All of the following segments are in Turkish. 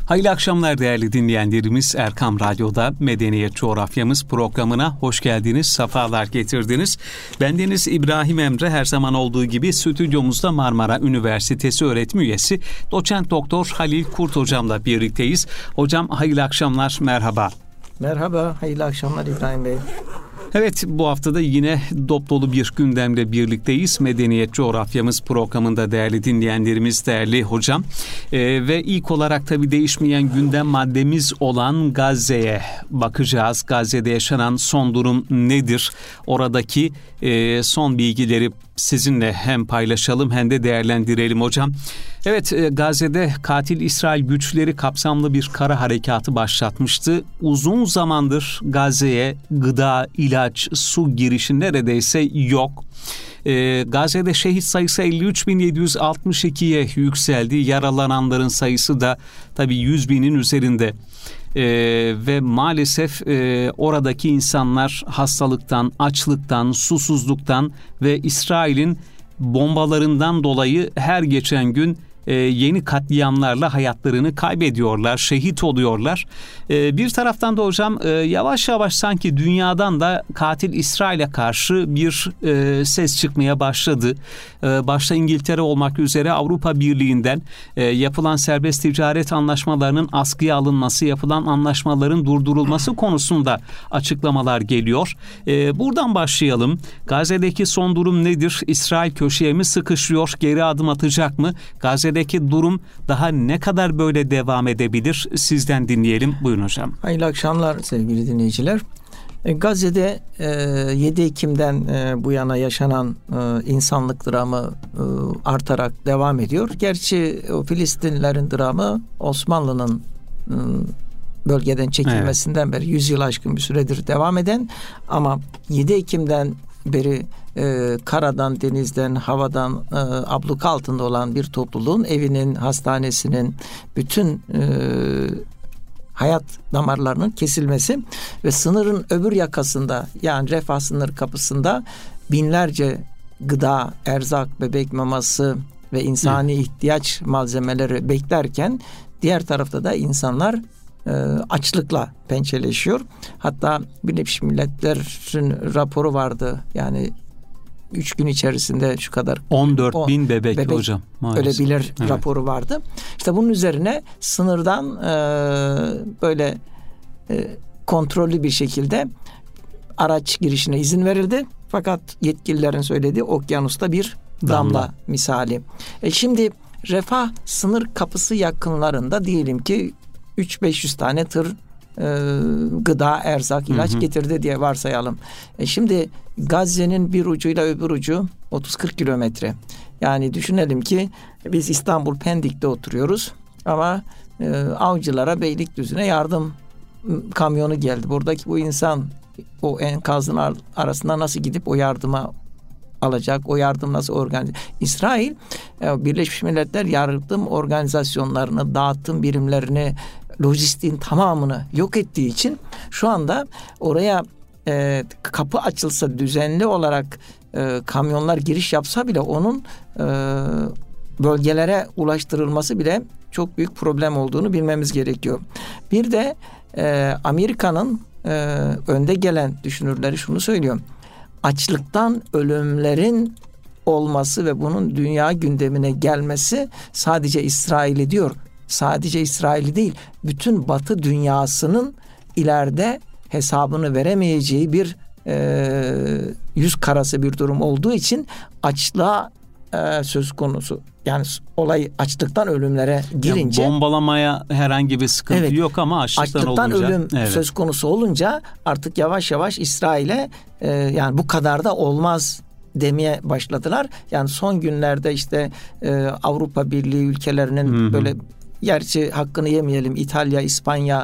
Hayırlı akşamlar değerli dinleyenlerimiz. Erkam Radyo'da Medeniyet Coğrafyamız programına hoş geldiniz, sefalar getirdiniz. Bendeniz İbrahim Emre, her zaman olduğu gibi stüdyomuzda Marmara Üniversitesi öğretim üyesi Doçent Doktor Halil Kurt hocamla birlikteyiz. Hocam hayırlı akşamlar, merhaba. Merhaba, hayırlı akşamlar İbrahim Bey. Evet, bu haftada yine dop dolu bir gündemle birlikteyiz. Medeniyet Coğrafyamız programında değerli dinleyenlerimiz, değerli hocam. Ve ilk olarak tabii değişmeyen gündem maddemiz olan Gazze'ye bakacağız. Gazze'de yaşanan son durum nedir? Oradaki son bilgileri sizinle hem paylaşalım hem de değerlendirelim hocam. Evet, Gazze'de katil İsrail güçleri kapsamlı bir kara harekatı başlatmıştı. Uzun zamandır Gazze'ye gıda, ilaç, su girişi neredeyse yok. Gazze'de şehit sayısı 53.762'ye yükseldi. Yaralananların sayısı da tabii 100.000'in üzerinde. Ve maalesef oradaki insanlar hastalıktan, açlıktan, susuzluktan ve İsrail'in bombalarından dolayı her geçen gün yeni katliamlarla hayatlarını kaybediyorlar, şehit oluyorlar. Bir taraftan da hocam yavaş yavaş sanki dünyadan da katil İsrail'e karşı bir ses çıkmaya başladı. Başta İngiltere olmak üzere Avrupa Birliği'nden yapılan serbest ticaret anlaşmalarının askıya alınması, yapılan anlaşmaların durdurulması konusunda açıklamalar geliyor. Buradan başlayalım. Gazze'deki son durum nedir? İsrail köşeye mi sıkışıyor? Geri adım atacak mı? Gazze'deki durum daha ne kadar böyle devam edebilir? Sizden dinleyelim. Buyurun hocam. Hayırlı akşamlar sevgili dinleyiciler. Gazze'de 7 Ekim'den bu yana yaşanan insanlık dramı artarak devam ediyor. Gerçi o Filistinlilerin dramı Osmanlı'nın bölgeden çekilmesinden beri 100 yıl aşkın bir süredir devam eden, ama 7 Ekim'den beri karadan, denizden, havadan abluka altında olan bir topluluğun evinin, hastanesinin, bütün hayat damarlarının kesilmesi ve sınırın öbür yakasında, yani Refah sınır kapısında binlerce gıda, erzak, bebek maması ve insani ihtiyaç malzemeleri beklerken diğer tarafta da insanlar açlıkla pençeleşiyor. Hatta Birleşmiş Milletler'in raporu vardı. Yani 3 gün içerisinde şu kadar 14.000 bebek hocam maalesef ölebilir raporu vardı. İşte bunun üzerine sınırdan böyle kontrollü bir şekilde araç girişine izin verildi. Fakat yetkililerin söylediği okyanusta bir damla misali. Şimdi Refah sınır kapısı yakınlarında diyelim ki 300-500 tane tır gıda, erzak, ilaç getirdi diye varsayalım. Şimdi Gazze'nin bir ucuyla öbür ucu 30-40 kilometre. Yani düşünelim ki biz İstanbul Pendik'te oturuyoruz ama Avcılar'a, Beylikdüzü'ne yardım kamyonu geldi. Buradaki bu insan o enkazın arasında nasıl gidip o yardıma alacak? O yardım nasıl organize? İsrail Birleşmiş Milletler yardım organizasyonlarını, dağıtım birimlerini, lojistiğin tamamını yok ettiği için şu anda oraya kapı açılsa, düzenli olarak kamyonlar giriş yapsa bile onun bölgelere ulaştırılması bile çok büyük problem olduğunu bilmemiz gerekiyor. Bir de Amerika'nın önde gelen düşünürleri şunu söylüyor: açlıktan ölümlerin olması ve bunun dünya gündemine gelmesi sadece İsrail'i diyor. Sadece İsrail'i değil, bütün Batı dünyasının ileride hesabını veremeyeceği bir yüz karası bir durum olduğu için açlığa söz konusu. Yani olay açlıktan ölümlere girince, yani bombalamaya herhangi bir sıkıntı yok ama açlıktan olunca, ölüm söz konusu olunca artık yavaş yavaş İsrail'e yani bu kadar da olmaz demeye başladılar. Yani son günlerde işte Avrupa Birliği ülkelerinin böyle, gerçi hakkını yemeyelim, İtalya, İspanya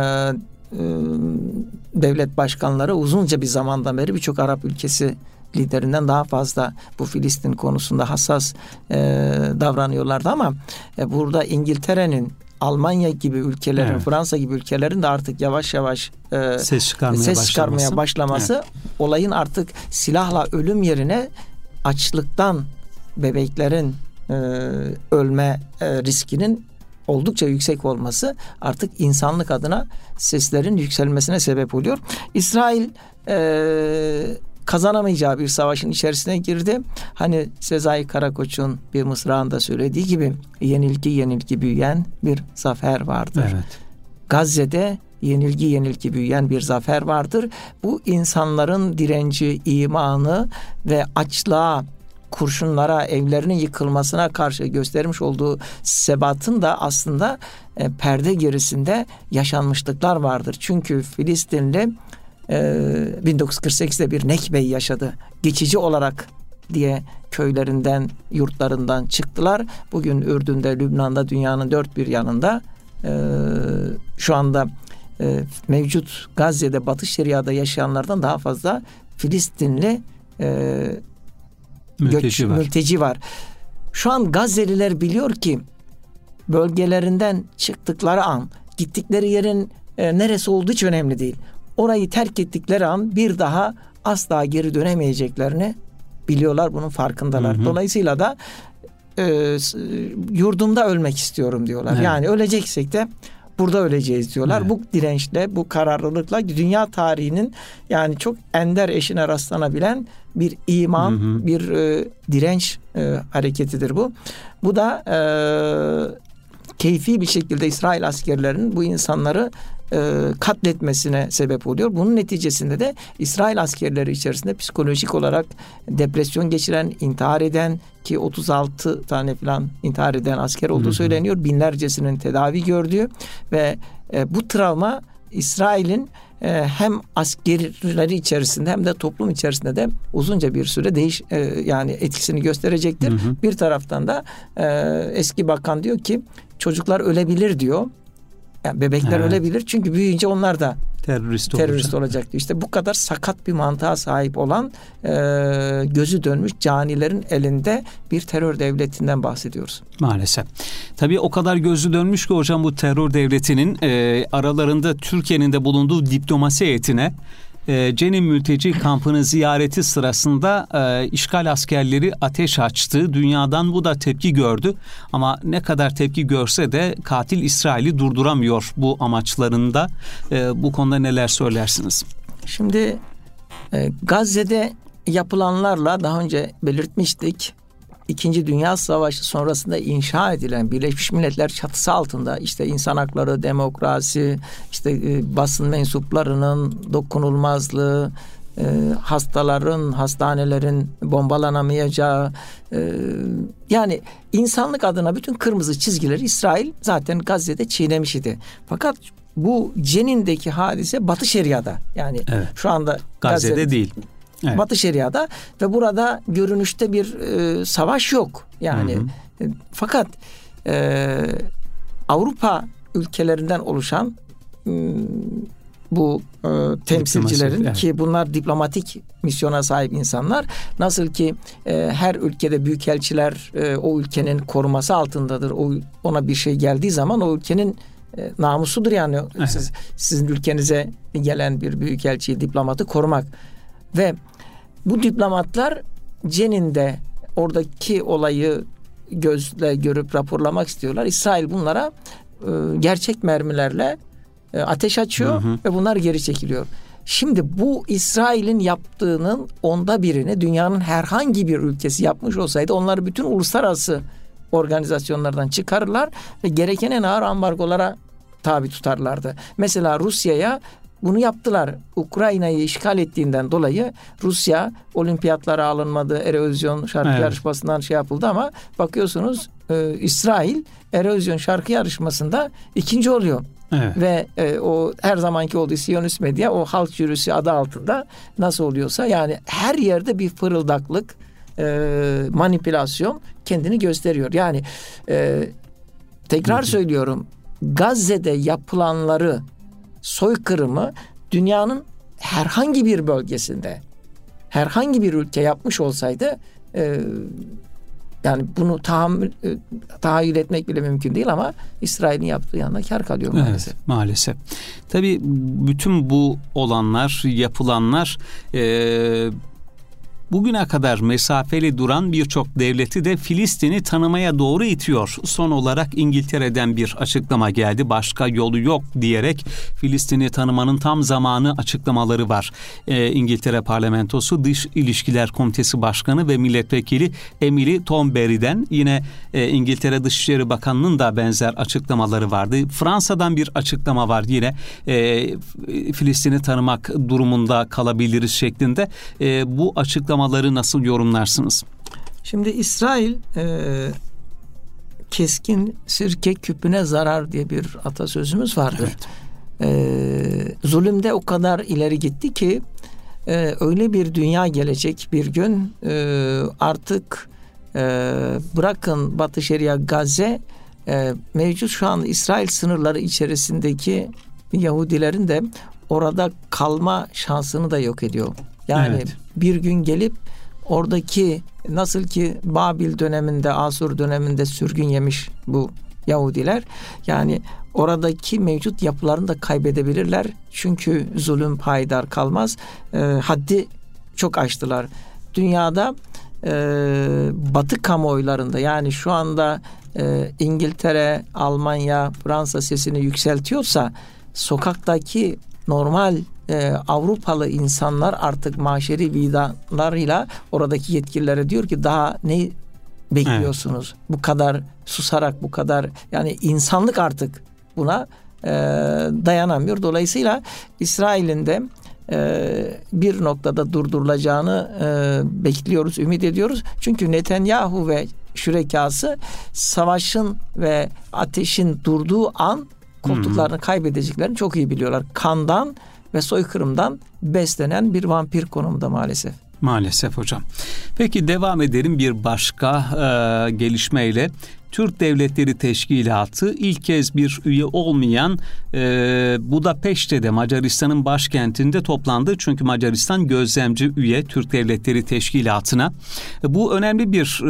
devlet başkanları uzunca bir zamandan beri birçok Arap ülkesi liderinden daha fazla bu Filistin konusunda hassas davranıyorlardı ama burada İngiltere'nin, Almanya gibi ülkelerin, Fransa gibi ülkelerin de artık yavaş yavaş ses çıkarmaya başlaması olayın artık silahla ölüm yerine açlıktan bebeklerin ölme riskinin oldukça yüksek olması artık insanlık adına seslerin yükselmesine sebep oluyor. İsrail kazanamayacağı bir savaşın içerisine girdi. Hani Sezai Karakoç'un bir mısrağında söylediği gibi yenilgi büyüyen bir zafer vardır. Evet. Gazze'de yenilgi büyüyen bir zafer vardır. Bu insanların direnci, imanı ve açlığa, kurşunlara, evlerinin yıkılmasına karşı göstermiş olduğu sebatın da aslında perde gerisinde yaşanmışlıklar vardır. Çünkü Filistinli 1948'de bir Nekbe'yi yaşadı. Geçici olarak diye köylerinden, yurtlarından çıktılar. Bugün Ürdün'de, Lübnan'da, dünyanın dört bir yanında şu anda mevcut Gazze'de, Batı Şeria'da yaşayanlardan daha fazla Filistinli mülteci var. Şu an Gazze'liler biliyor ki bölgelerinden çıktıkları an, gittikleri yerin neresi olduğu hiç önemli değil. Orayı terk ettikleri an bir daha asla geri dönemeyeceklerini biliyorlar, bunun farkındalar. Hı hı. Dolayısıyla da yurdumda ölmek istiyorum diyorlar. Evet. Yani öleceksek de burada öleceğiz diyorlar. Evet. Bu dirençle, bu kararlılıkla dünya tarihinin yani çok ender eşine rastlanabilen bir iman, hı hı, bir direnç hareketidir bu. Bu da keyfi bir şekilde İsrail askerlerinin bu insanları katletmesine sebep oluyor. Bunun neticesinde de İsrail askerleri içerisinde psikolojik olarak depresyon geçiren, intihar eden, ki 36 tane falan intihar eden asker olduğu söyleniyor. Binlercesinin tedavi gördüğü ve bu travma İsrail'in hem askerleri içerisinde hem de toplum içerisinde de uzunca bir süre yani etkisini gösterecektir. Hı hı. Bir taraftan da eski bakan diyor ki çocuklar ölebilir diyor. Yani bebekler ölebilir çünkü büyüyünce onlar da terörist olacak. İşte bu kadar sakat bir mantığa sahip olan gözü dönmüş canilerin elinde bir terör devletinden bahsediyoruz. Maalesef. Tabii o kadar gözü dönmüş ki hocam bu terör devletinin aralarında Türkiye'nin de bulunduğu diplomasi heyetine Cenin mülteci kampını ziyareti sırasında işgal askerleri ateş açtı. Dünyadan bu da tepki gördü. Ama ne kadar tepki görse de katil İsrail'i durduramıyor bu amaçlarında. Bu konuda neler söylersiniz? Şimdi Gazze'de yapılanlarla daha önce belirtmiştik. İkinci Dünya Savaşı sonrasında inşa edilen Birleşmiş Milletler çatısı altında işte insan hakları, demokrasi, işte basın mensuplarının dokunulmazlığı, hastanelerin bombalanamayacağı, yani insanlık adına bütün kırmızı çizgileri İsrail zaten Gazze'de çiğnemiş idi. Fakat bu Cenin'deki hadise Batı Şeria'da, yani şu anda Gazze'de değil. Evet. Batı Şeria'da ve burada görünüşte bir savaş yok. Yani fakat Avrupa ülkelerinden oluşan bu temsilcilerin ki bunlar diplomatik misyona sahip insanlar, nasıl ki her ülkede büyükelçiler o ülkenin koruması altındadır. Ona bir şey geldiği zaman o ülkenin namusudur yani. Sizin ülkenize gelen bir büyükelçiyi, diplomatı korumak. Ve bu diplomatlar Cenin'de oradaki olayı gözle görüp raporlamak istiyorlar. İsrail bunlara gerçek mermilerle ateş açıyor ve bunlar geri çekiliyor. Şimdi bu İsrail'in yaptığının 1/10'ını dünyanın herhangi bir ülkesi yapmış olsaydı onları bütün uluslararası organizasyonlardan çıkarırlar ve gereken en ağır ambargolara tabi tutarlardı. Mesela Rusya'ya bunu yaptılar. Ukrayna'yı işgal ettiğinden dolayı Rusya olimpiyatlara alınmadı. Erozyon şarkı yarışmasından yapıldı ama bakıyorsunuz İsrail Erozyon şarkı yarışmasında 2. oluyor. Evet. Ve o her zamanki olduğu Siyonist medya o halk jürisi adı altında nasıl oluyorsa yani her yerde bir fırıldaklık, manipülasyon kendini gösteriyor. Yani tekrar söylüyorum, Gazze'de yapılanları, soykırımı dünyanın herhangi bir bölgesinde herhangi bir ülke yapmış olsaydı yani bunu tahayyül etmek bile mümkün değil ama İsrail'in yaptığı yanına kar kalıyor maalesef. Evet, maalesef. Tabii bütün bu olanlar, yapılanlar bugüne kadar mesafeli duran birçok devleti de Filistin'i tanımaya doğru itiyor. Son olarak İngiltere'den bir açıklama geldi. Başka yolu yok diyerek Filistin'i tanımanın tam zamanı açıklamaları var. İngiltere Parlamentosu Dış İlişkiler Komitesi Başkanı ve Milletvekili Emily Thornberry'den, yine İngiltere Dışişleri Bakanı'nın da benzer açıklamaları vardı. Fransa'dan bir açıklama var yine Filistin'i tanımak durumunda kalabiliriz şeklinde. Bu açıklamaları nasıl yorumlarsınız? Şimdi İsrail keskin sirke küpüne zarar diye bir atasözümüz vardır. Evet. Zulümde o kadar ileri gitti ki öyle bir dünya gelecek bir gün, artık bırakın Batı Şeria, Gazze, mevcut şu an İsrail sınırları içerisindeki Yahudilerin de orada kalma şansını da yok ediyor. Yani evet, bir gün gelip oradaki, nasıl ki Babil döneminde, Asur döneminde sürgün yemiş bu Yahudiler, yani oradaki mevcut yapılarını da kaybedebilirler. Çünkü zulüm payidar kalmaz. Haddi çok aştılar. Dünyada Batı kamuoylarında, yani şu anda İngiltere, Almanya, Fransa sesini yükseltiyorsa, sokaktaki normal Avrupalı insanlar artık maşeri vicdanlarıyla oradaki yetkililere diyor ki daha ne bekliyorsunuz? Evet. Bu kadar susarak, bu kadar, yani insanlık artık buna dayanamıyor. Dolayısıyla İsrail'in de bir noktada durdurulacağını bekliyoruz, ümit ediyoruz. Çünkü Netanyahu ve şürekası savaşın ve ateşin durduğu an koltuklarını kaybedeceklerini çok iyi biliyorlar. Kandan ve soykırımdan beslenen bir vampir konumda maalesef. Maalesef hocam. Peki devam edelim bir başka gelişmeyle. Türk Devletleri Teşkilatı ilk kez bir üye olmayan Budapeşte'de, Macaristan'ın başkentinde toplandı. Çünkü Macaristan gözlemci üye Türk Devletleri Teşkilatı'na. Bu önemli bir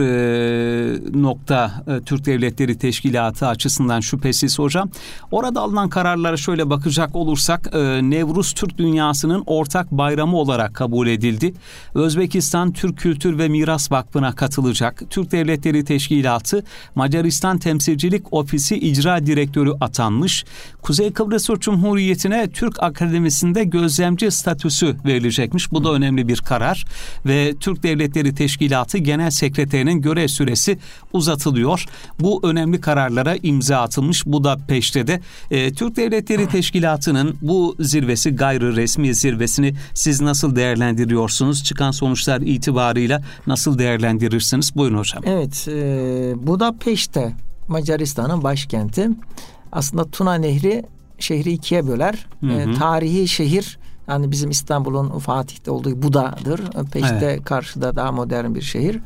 nokta Türk Devletleri Teşkilatı açısından şüphesiz hocam. Orada alınan kararlara şöyle bakacak olursak, Nevruz Türk dünyasının ortak bayramı olarak kabul edildi. Özbekistan Türk Kültür ve Miras Vakfı'na katılacak. Türk Devletleri Teşkilatı Macaristan Temsilcilik Ofisi İcra Direktörü atanmış. Kuzey Kıbrıs Türk Cumhuriyeti'ne Türk Akademisi'nde gözlemci statüsü verilecekmiş. Bu da önemli bir karar ve Türk Devletleri Teşkilatı Genel Sekreterinin görev süresi uzatılıyor. Bu önemli kararlara imza atılmış Budapeşte'de. Türk Devletleri Teşkilatı'nın bu zirvesi, gayri resmi zirvesini siz nasıl değerlendiriyorsunuz? Çıkan sonuçlar itibarıyla nasıl değerlendirirsiniz? Buyurun hocam. Evet, Budapeşte Macaristan'ın başkenti. Aslında Tuna Nehri şehri ikiye böler. Tarihi şehir, yani bizim İstanbul'un Fatih'te olduğu Buda'dır. Peşte evet, karşıda daha modern bir şehir.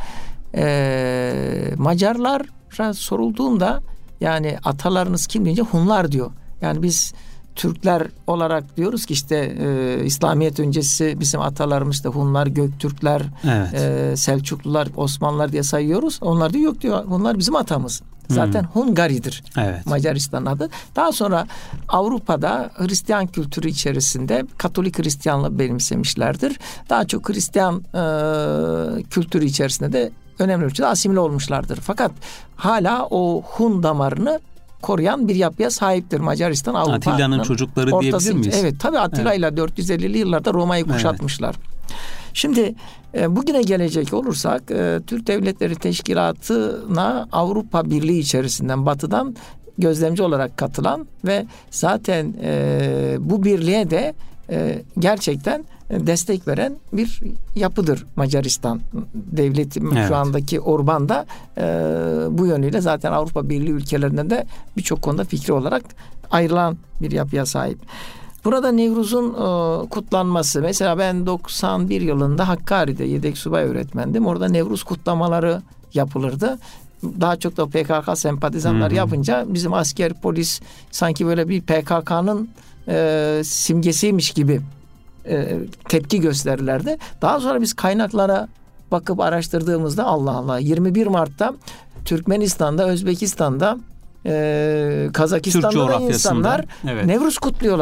Macarlara sorulduğunda, yani atalarınız kim deyince Hunlar diyor. Yani biz Türkler olarak diyoruz ki işte İslamiyet öncesi bizim atalarımız da Hunlar, Göktürkler, evet, Selçuklular, Osmanlılar diye sayıyoruz. Onlar da yok diyor. Bunlar bizim atamız. Zaten Hungari'dir, evet, Macaristan'ın adı. Daha sonra Avrupa'da Hristiyan kültürü içerisinde Katolik Hristiyanlığı benimsemişlerdir. Daha çok Hristiyan kültürü içerisinde de önemli ölçüde asimile olmuşlardır. Fakat hala o Hun damarını koruyan bir yapıya sahiptir Macaristan. Atilla'nın çocukları diyebilir miyiz? Evet, tabii Atilla ile 450'li yıllarda Roma'yı kuşatmışlar. Evet. Şimdi bugüne gelecek olursak, Türk Devletleri Teşkilatı'na Avrupa Birliği içerisinden, Batı'dan gözlemci olarak katılan ve zaten bu birliğe de gerçekten destek veren bir yapıdır Macaristan devleti. Evet. Şu andaki Orban da bu yönüyle zaten Avrupa Birliği ülkelerinde de birçok konuda fikri olarak ayrılan bir yapıya sahip. Burada Nevruz'un kutlanması, mesela ben 91 yılında Hakkari'de yedek subay öğretmendim. Orada Nevruz kutlamaları yapılırdı. Daha çok da PKK sempatizanlar yapınca bizim asker, polis sanki böyle bir PKK'nın simgesiymiş gibi tepki gösterirlerdi. Daha sonra biz kaynaklara bakıp araştırdığımızda Allah Allah, 21 Mart'ta Türkmenistan'da, Özbekistan'da, Kazakistan'da da insanlar evet, Nevruz kutluyorlar.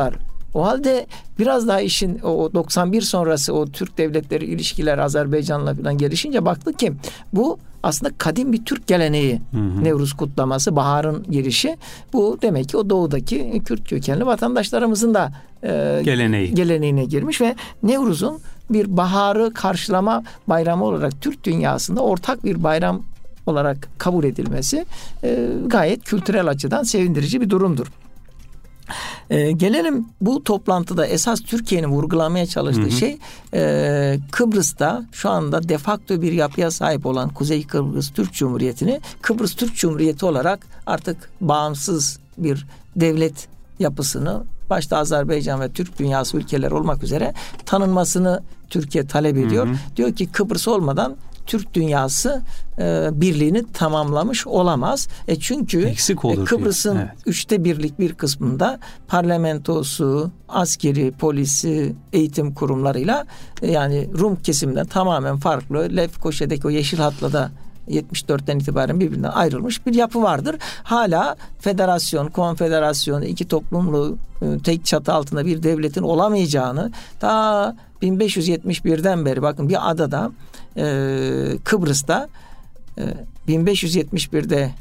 O halde biraz daha işin o 91 sonrası o Türk devletleri ilişkiler Azerbaycan'la falan gelişince baktık ki bu aslında kadim bir Türk geleneği. Nevruz kutlaması, baharın girişi. Bu demek ki o doğudaki Kürt kökenli vatandaşlarımızın da geleneğine girmiş ve Nevruz'un bir baharı karşılama bayramı olarak Türk dünyasında ortak bir bayram olarak kabul edilmesi gayet kültürel açıdan sevindirici bir durumdur. Gelelim bu toplantıda esas Türkiye'nin vurgulamaya çalıştığı şey Kıbrıs'ta şu anda de facto bir yapıya sahip olan Kuzey Kıbrıs Türk Cumhuriyeti'ni Kıbrıs Türk Cumhuriyeti olarak artık bağımsız bir devlet yapısını başta Azerbaycan ve Türk dünyası ülkeler olmak üzere tanınmasını Türkiye talep ediyor. Diyor ki Kıbrıs olmadan Türk dünyası birliğini tamamlamış olamaz. Çünkü Kıbrıs'ın 1/3 bir kısmında parlamentosu, askeri, polisi, eğitim kurumlarıyla yani Rum kesimden tamamen farklı. Lefkoşa'daki o yeşil hatla da 74'ten itibaren birbirinden ayrılmış bir yapı vardır. Hala federasyon, konfederasyon, iki toplumlu tek çatı altında bir devletin olamayacağını ta 1571'den beri bakın bir adada Kıbrıs'ta 1571'de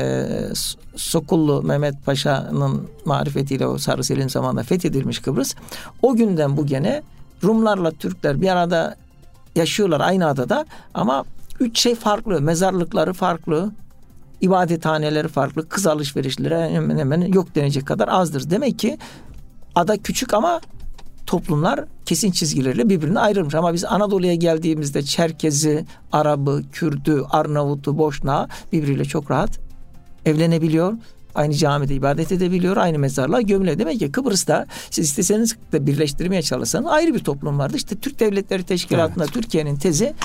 Sokullu Mehmet Paşa'nın marifetiyle o Sarı Selim zamanında fethedilmiş Kıbrıs. O günden bugüne Rumlarla Türkler bir arada yaşıyorlar aynı adada ama 3 şey farklı. Mezarlıkları farklı, ibadethaneleri farklı, kız alışverişleri hemen hemen yok denecek kadar azdır. Demek ki ada küçük ama toplumlar kesin çizgilerle birbirine ayrılmış. Ama biz Anadolu'ya geldiğimizde Çerkezi, Arabı, Kürdü, Arnavut'u, Boşnağı birbiriyle çok rahat evlenebiliyor. Aynı camide ibadet edebiliyor. Aynı mezarlığa gömülüyor. Demek ki Kıbrıs'ta siz isteseniz de birleştirmeye çalışsanız ayrı bir toplum vardı. İşte Türk Devletleri Teşkilatı'nda Türkiye'nin tezi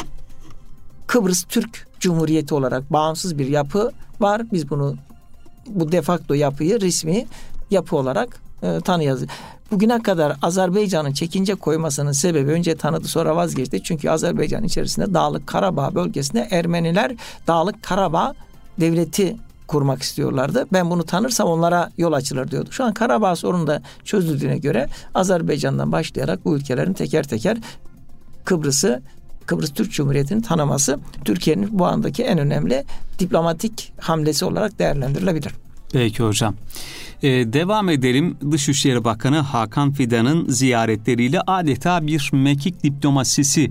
Kıbrıs Türk Cumhuriyeti olarak bağımsız bir yapı var. Biz bu de facto yapıyı resmi yapı olarak tanıyacağız. Bugüne kadar Azerbaycan'ın çekince koymasının sebebi önce tanıdı sonra vazgeçti. Çünkü Azerbaycan içerisinde Dağlık Karabağ bölgesinde Ermeniler Dağlık Karabağ devleti kurmak istiyorlardı. Ben bunu tanırsam onlara yol açılır diyordu. Şu an Karabağ sorunu da çözüldüğüne göre Azerbaycan'dan başlayarak bu ülkelerin teker teker Kıbrıs Türk Cumhuriyeti'ni tanıması Türkiye'nin bu andaki en önemli diplomatik hamlesi olarak değerlendirilebilir. Peki hocam. Devam edelim. Dışişleri Bakanı Hakan Fidan'ın ziyaretleriyle adeta bir mekik diplomasisi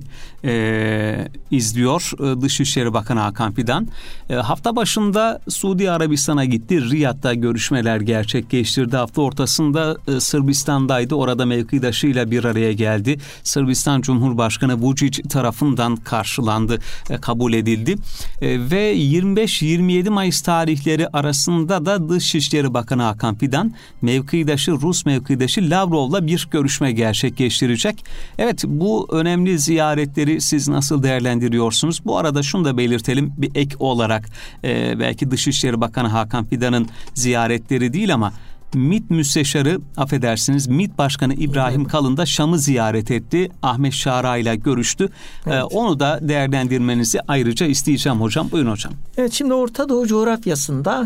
izliyor Dışişleri Bakanı Hakan Fidan. Hafta başında Suudi Arabistan'a gitti. Riyad'da görüşmeler gerçekleştirdi. Hafta ortasında Sırbistan'daydı. Orada mevkidaşıyla bir araya geldi. Sırbistan Cumhurbaşkanı Vučić tarafından karşılandı, kabul edildi. Ve 25-27 Mayıs tarihleri arasında da Dışişleri Bakanı Hakan Fidan Rus mevkidaşı Lavrov'la bir görüşme gerçekleştirecek. Evet, bu önemli ziyaretleri siz nasıl değerlendiriyorsunuz? Bu arada şunu da belirtelim bir ek olarak belki Dışişleri Bakanı Hakan Fidan'ın ziyaretleri değil ama MİT Müsteşarı, MİT Başkanı İbrahim Kalın da Şam'ı ziyaret etti. Ahmet Şara ile görüştü. Evet. Onu da değerlendirmenizi ayrıca isteyeceğim hocam. Buyurun hocam. Evet, şimdi Orta Doğu coğrafyasında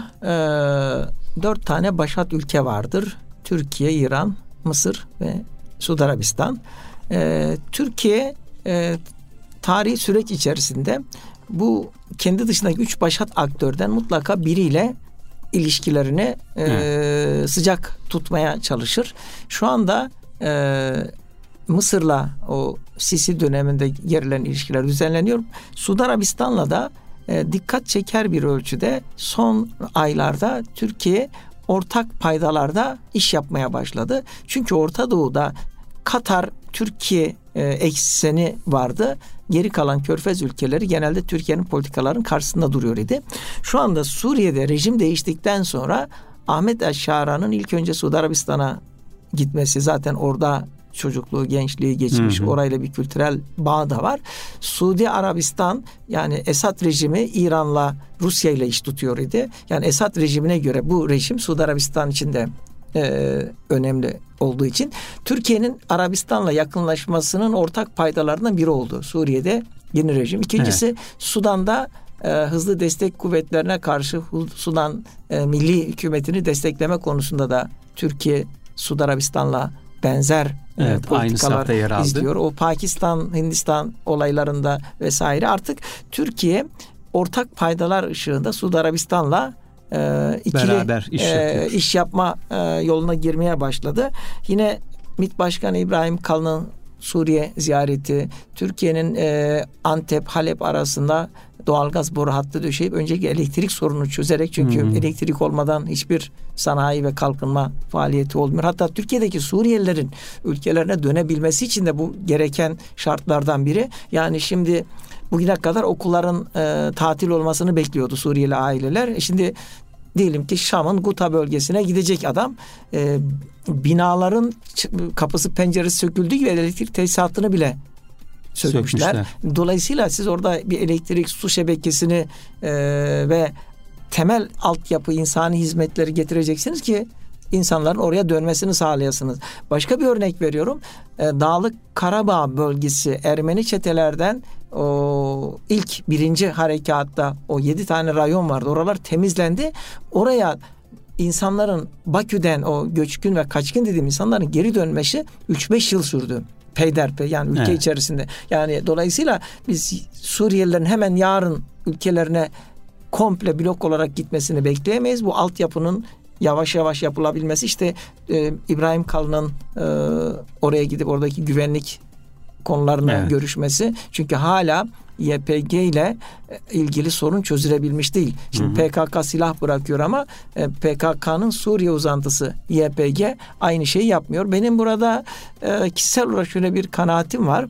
4 tane başat ülke vardır. Türkiye, İran, Mısır ve Suudi Arabistan. Türkiye tarihi süreç içerisinde bu kendi dışındaki 3 başat aktörden mutlaka biriyle ilişkilerini sıcak tutmaya çalışır. Şu anda Mısır'la o Sisi döneminde gerilen ilişkiler düzenleniyor. Suudi Arabistan'la da dikkat çeker bir ölçüde son aylarda Türkiye ortak paydalarda iş yapmaya başladı. Çünkü Orta Doğu'da Katar, Türkiye ekseni vardı. Geri kalan Körfez ülkeleri genelde Türkiye'nin politikalarının karşısında duruyor idi. Şu anda Suriye'de rejim değiştikten sonra Ahmet Eşşara'nın ilk önce Suudi Arabistan'a gitmesi, zaten orada çocukluğu, gençliği geçmiş, orayla bir kültürel bağ da var. Suudi Arabistan, yani Esad rejimi İran'la, Rusya'yla iş tutuyor idi. Yani Esad rejimine göre bu rejim Suudi Arabistan için de önemli olduğu için Türkiye'nin Arabistan'la yakınlaşmasının ortak paydalarından biri oldu. Suriye'de yeni rejim. İkincisi Sudan'da hızlı destek kuvvetlerine karşı Sudan milli hükümetini destekleme konusunda da Türkiye Suudi Arabistan'la benzer politikalar izliyor. O Pakistan, Hindistan olaylarında vesaire artık Türkiye ortak paydalar ışığında Suudi Arabistan'la ikili iş yapma yoluna girmeye başladı. Yine MİT Başkanı İbrahim Kalın'ın Suriye ziyareti, Türkiye'nin Antep, Halep arasında doğalgaz boru hattı döşeyip önceki elektrik sorununu çözerek, çünkü elektrik olmadan hiçbir sanayi ve kalkınma faaliyeti olmuyor. Hatta Türkiye'deki Suriyelilerin ülkelerine dönebilmesi için de bu gereken şartlardan biri. Yani şimdi bugüne kadar okulların tatil olmasını bekliyordu Suriyeli aileler. Şimdi diyelim ki Şam'ın Guta bölgesine gidecek adam, binaların kapısı penceresi söküldüğü gibi elektrik tesisatını bile sökmüşler. Dolayısıyla siz orada bir elektrik, su şebekesini ve temel altyapı, insani hizmetleri getireceksiniz ki insanların oraya dönmesini sağlayasınız. Başka bir örnek veriyorum. Dağlık Karabağ bölgesi Ermeni çetelerden o ilk 1. harekatta o 7 tane rayon vardı. Oralar temizlendi. Oraya insanların Bakü'den, o göçkün ve kaçkın dediğim insanların geri dönmesi 3-5 yıl sürdü. Peyderpey, yani ülke içerisinde. Yani dolayısıyla biz Suriyelilerin hemen yarın ülkelerine komple blok olarak gitmesini bekleyemeyiz. Bu altyapının yavaş yavaş yapılabilmesi, işte İbrahim Kalın'ın oraya gidip oradaki güvenlik konularını görüşmesi. Çünkü hala YPG ile ilgili sorun çözülebilmiş değil. Şimdi PKK silah bırakıyor ama PKK'nın Suriye uzantısı YPG aynı şeyi yapmıyor. Benim burada kişisel olarak şöyle bir kanaatim var.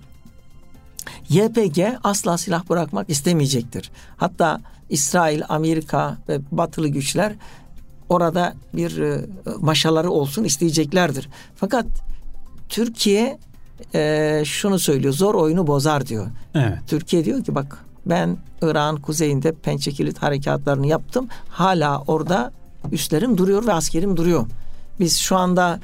YPG asla silah bırakmak istemeyecektir. Hatta İsrail, Amerika ve batılı güçler orada bir maşaları olsun isteyeceklerdir. Fakat Türkiye şunu söylüyor: zor oyunu bozar diyor. Evet. Türkiye diyor ki bak, ben Irak'ın kuzeyinde Pençekilit harekatlarını yaptım. Hala orada üslerim duruyor ve askerim duruyor. Biz şu anda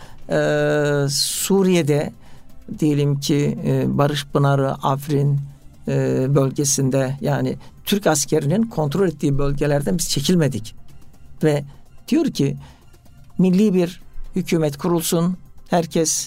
Suriye'de diyelim ki Barış Pınarı, Afrin bölgesinde, yani Türk askerinin kontrol ettiği bölgelerden biz çekilmedik. Ve diyor ki milli bir hükümet kurulsun. Herkes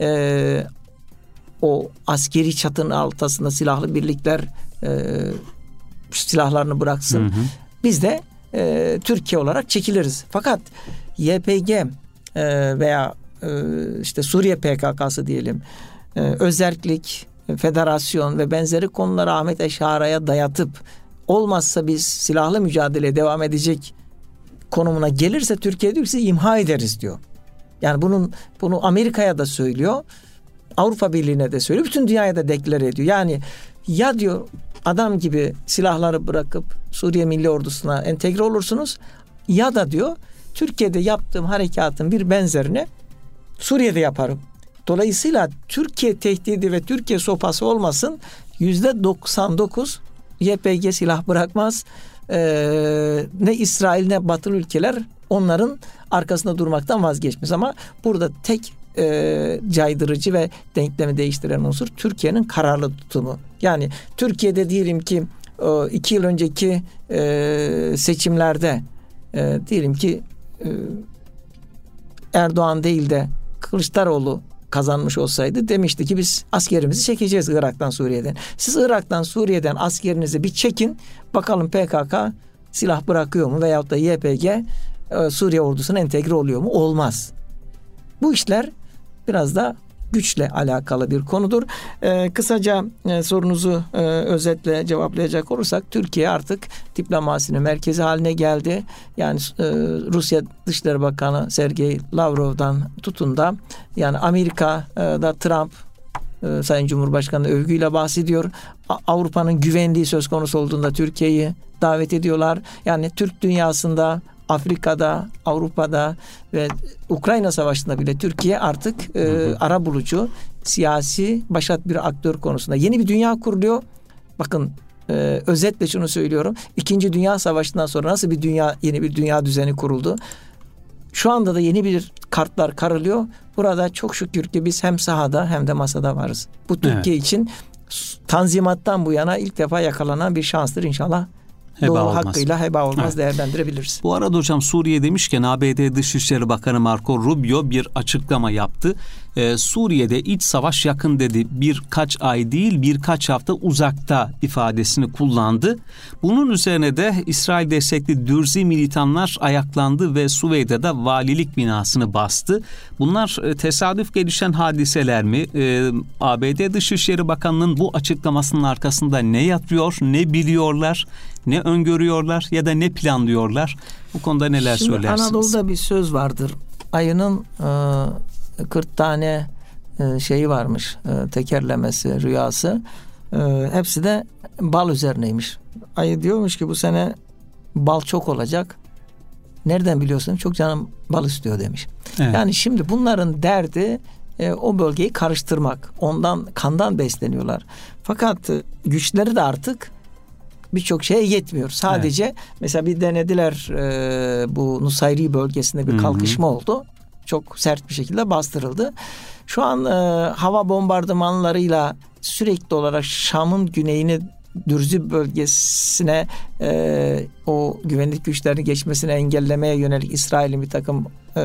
o askeri çatının altında silahlı birlikler silahlarını bıraksın. Biz de Türkiye olarak çekiliriz. Fakat YPG veya işte Suriye PKK'sı diyelim, özerklik, federasyon ve benzeri konuları Ahmet Eşara'ya dayatıp olmazsa biz silahlı mücadeleye devam edecek konumuna gelirse Türkiye diyor ki sizi imha ederiz diyor. Yani bunu Amerika'ya da söylüyor, Avrupa Birliği'ne de söylüyor, bütün dünyaya da deklar ediyor. Yani ya diyor adam gibi silahları bırakıp Suriye Milli Ordusu'na entegre olursunuz, ya da diyor Türkiye'de yaptığım harekatın bir benzerini Suriye'de yaparım. Dolayısıyla Türkiye tehdidi ve Türkiye sopası olmasın, %99 YPG silah bırakmaz. Ne İsrail ne batılı ülkeler onların arkasında durmaktan vazgeçmez. Ama burada tek caydırıcı ve denklemi değiştiren unsur Türkiye'nin kararlı tutumu. Yani Türkiye'de diyelim ki 2 yıl önceki seçimlerde diyelim ki Erdoğan değil de Kılıçdaroğlu kazanmış olsaydı demişti ki biz askerimizi çekeceğiz Irak'tan, Suriye'den. Siz Irak'tan, Suriye'den askerinizi bir çekin. Bakalım PKK silah bırakıyor mu veyahut da YPG Suriye ordusuna entegre oluyor mu? Olmaz. Bu işler biraz da güçle alakalı bir konudur. Kısaca sorunuzu özetle cevaplayacak olursak, Türkiye artık diplomasinin merkezi haline geldi. Yani Rusya Dışişleri Bakanı Sergey Lavrov'dan tutun da yani Amerika'da Trump Sayın Cumhurbaşkanı övgüyle bahsediyor. Avrupa'nın güvenliği söz konusu olduğunda Türkiye'yi davet ediyorlar. Yani Türk dünyasında, Afrika'da, Avrupa'da ve Ukrayna Savaşı'nda bile Türkiye artık arabulucu, siyasi başat bir aktör konusunda. Yeni bir dünya kuruluyor. Bakın özetle şunu söylüyorum. 2. Dünya Savaşı'ndan sonra nasıl bir dünya, yeni bir dünya düzeni kuruldu? Şu anda da yeni bir kartlar karılıyor. Burada çok şükür ki biz hem sahada hem de masada varız. Bu Türkiye için Tanzimat'tan bu yana ilk defa yakalanan bir şanstır inşallah. Doğru hakkıyla heba olmaz, değerlendirebiliriz. Bu arada hocam, Suriye demişken ABD Dışişleri Bakanı Marco Rubio bir açıklama yaptı. Suriye'de iç savaş yakın dedi. Birkaç ay değil, birkaç hafta uzakta ifadesini kullandı. Bunun üzerine de İsrail destekli Dürzi militanlar ayaklandı ve Suveyde'de valilik binasını bastı. Bunlar tesadüf gelişen hadiseler mi? ABD Dışişleri Bakanı'nın bu açıklamasının arkasında ne yatıyor, ne biliyorlar, ne öngörüyorlar ya da ne planlıyorlar? Bu konuda neler söylersiniz? Anadolu'da bir söz vardır. Ayının 40 tane şeyi varmış, tekerlemesi, rüyası. Hepsi de bal üzerineymiş. Ayı diyormuş ki bu sene bal çok olacak. Nereden biliyorsun? Çok canım bal istiyor demiş. Evet. Yani şimdi bunların derdi o bölgeyi karıştırmak. Ondan, kandan besleniyorlar. Fakat güçleri de artık birçok şeye yetmiyor. Sadece mesela bir denediler, bu Nusayri bölgesinde bir kalkışma oldu. Çok sert bir şekilde bastırıldı. Şu an hava bombardımanlarıyla sürekli olarak Şam'ın güneyini, Dürzi bölgesine o güvenlik güçlerinin geçmesini engellemeye yönelik İsrail'in bir takım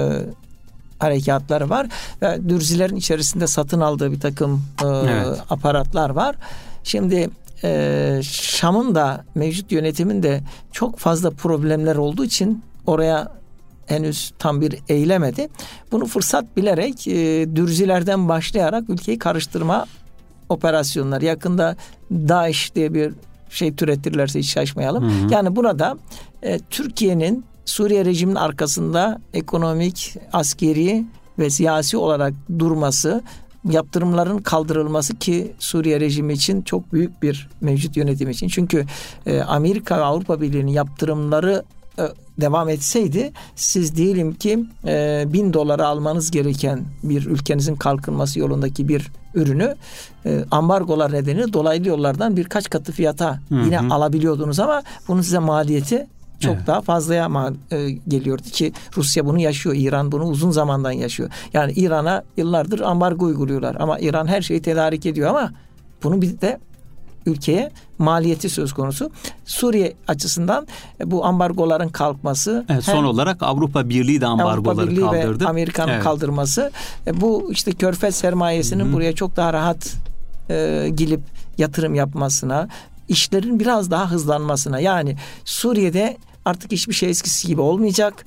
harekatları var. Ve Dürzilerin içerisinde satın aldığı bir takım aparatlar var. Şimdi Şam'ın da mevcut yönetimin de çok fazla problemler olduğu için oraya henüz tam bir eğilemedi. Bunu fırsat bilerek Dürzilerden başlayarak ülkeyi karıştırma operasyonları. Yakında DAEŞ diye bir şey türetirlerse hiç şaşmayalım. Yani burada Türkiye'nin Suriye rejiminin arkasında ekonomik, askeri ve siyasi olarak durması, yaptırımların kaldırılması ki Suriye rejimi için çok büyük bir mevcut yönetim için. Çünkü Amerika ve Avrupa Birliği'nin yaptırımları devam etseydi siz diyelim ki $1,000 almanız gereken bir ülkenizin kalkınması yolundaki bir ürünü ambargolar nedeniyle dolaylı yollardan birkaç katı fiyata yine alabiliyordunuz ama bunun size maliyeti çok daha fazlaya geliyordu ki Rusya bunu yaşıyor. İran bunu uzun zamandan yaşıyor. Yani İran'a yıllardır ambargo uyguluyorlar ama İran her şeyi tedarik ediyor ama bunun bir de ülkeye maliyeti söz konusu. Suriye açısından bu ambargoların kalkması. Son olarak Avrupa Birliği de ambargoları kaldırdı. Ve Amerika'nın kaldırması. Bu işte Körfez sermayesinin buraya çok daha rahat gelip yatırım yapmasına, işlerin biraz daha hızlanmasına. Yani Suriye'de artık hiçbir şey eskisi gibi olmayacak.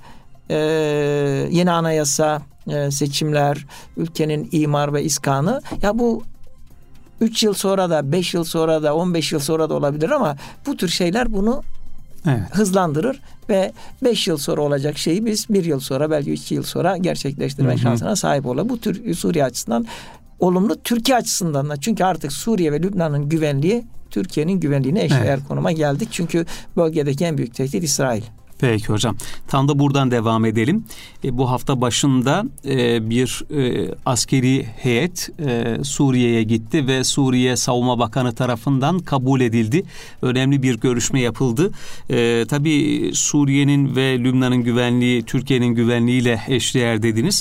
Yeni anayasa, seçimler, ülkenin imar ve iskanı. Ya bu 3 yıl sonra da, 5 yıl sonra da, 15 yıl sonra da olabilir ama bu tür şeyler bunu hızlandırır ve 5 yıl sonra olacak şeyi biz 1 yıl sonra, belki 2 yıl sonra gerçekleştirme şansına sahip olabilir. Bu tür Suriye açısından olumlu, Türkiye açısından da. Çünkü artık Suriye ve Lübnan'ın güvenliği Türkiye'nin güvenliğine eşdeğer konuma geldik. Çünkü bölgedeki en büyük tehdit İsrail. Peki hocam. Tam da buradan devam edelim. Bu hafta başında bir askeri heyet Suriye'ye gitti ve Suriye Savunma Bakanı tarafından kabul edildi. Önemli bir görüşme yapıldı. Tabii Suriye'nin ve Lübnan'ın güvenliği Türkiye'nin güvenliğiyle eşdeğer dediniz.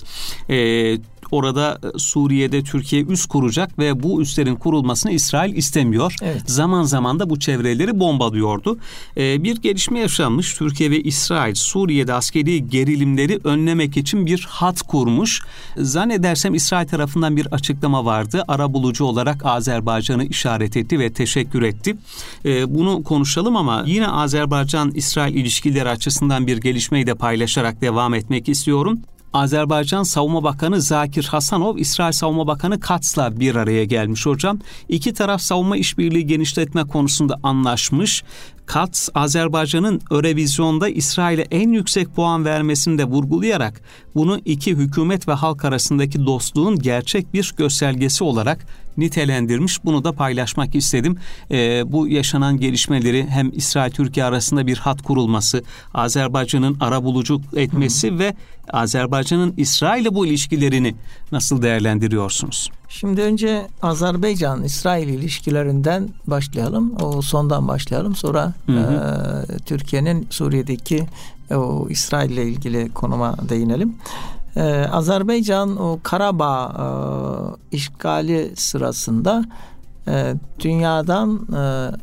Orada Suriye'de Türkiye üs kuracak ve bu üslerin kurulmasını İsrail istemiyor. Zaman zaman da bu çevreleri bombalıyordu. Bir gelişme yaşanmış. Türkiye ve İsrail Suriye'de askeri gerilimleri önlemek için bir hat kurmuş. Zannedersem İsrail tarafından bir açıklama vardı. Arabulucu olarak Azerbaycan'ı işaret etti ve teşekkür etti. Bunu konuşalım ama yine Azerbaycan-İsrail ilişkileri açısından bir gelişmeyi de paylaşarak devam etmek istiyorum. Azerbaycan Savunma Bakanı Zakir Hasanov, İsrail Savunma Bakanı Katz'la bir araya gelmiş hocam. İki taraf savunma işbirliği genişletme konusunda anlaşmış. Katz, Azerbaycan'ın Eurovizyon'da İsrail'e en yüksek puan vermesini de vurgulayarak bunu iki hükümet ve halk arasındaki dostluğun gerçek bir göstergesi olarak nitelendirmiş. Bunu da paylaşmak istedim. Bu yaşanan gelişmeleri hem İsrail-Türkiye arasında bir hat kurulması, Azerbaycan'ın arabuluculuk etmesi ve Azerbaycan'ın İsrail'le bu ilişkilerini nasıl değerlendiriyorsunuz? Şimdi önce Azerbaycan-İsrail ilişkilerinden başlayalım. O sondan başlayalım. Sonra Türkiye'nin Suriye'deki o İsrail ile ilgili konuma değinelim. Azerbaycan o Karabağ işgali sırasında dünyadan